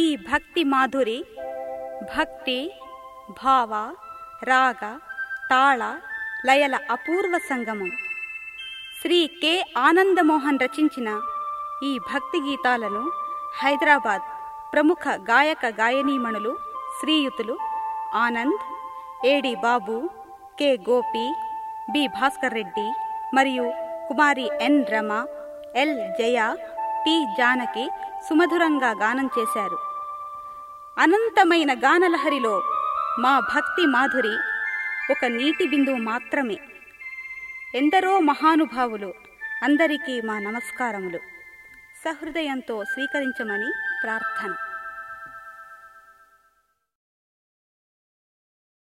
భక్తి మాధురి భక్తి భావ రాగ తాళ లయల అపూర్వ సంగమం. శ్రీ కె ఆనందమోహన్ రచించిన ఈ భక్తి గీతాలను హైదరాబాద్ ప్రముఖ గాయక గాయనీమణులు శ్రీయుతులు Anand, A D Babu, K Gopi, B Bhaskar Reddy మరియు కుమారి N Rama, L Jaya, T Janaki సుమధురంగా గానం చేశారు. అనంతమైన గానలహరిలో మా భక్తి మాధురి ఒక నీటి బిందువు మాత్రమే. ఎందరో మహానుభావులు, అందరికీ మా నమస్కారములు. సహృదయంతో స్వీకరించమని ప్రార్థన.